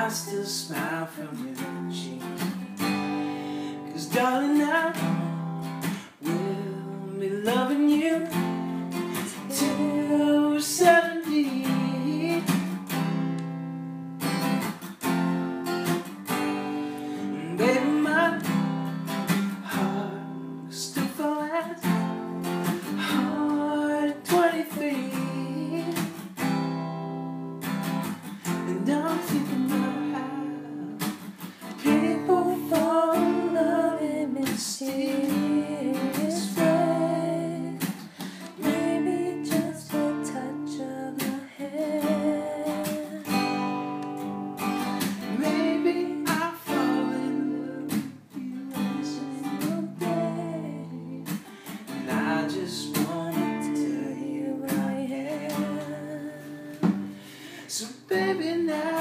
I still smile from your cheeks. 'Cause darling, I will be loving you till we're 70. And baby, my heart still falls at hard 23. And I'm thinking about how people fall in love in mysterious ways. Maybe just a touch of a hand. Maybe I fall in love with you every single day. And I just wanna tell you I am. So baby, now